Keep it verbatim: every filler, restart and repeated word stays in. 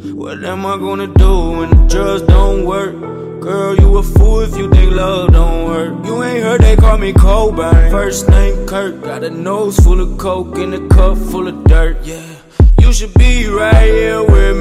What am I gonna do when the drugs don't work? Girl, you a fool if you think love don't work. You ain't heard they call me Cobain. First name Kurt, got a nose full of coke and a cup full of dirt. Yeah, you should be right here with me.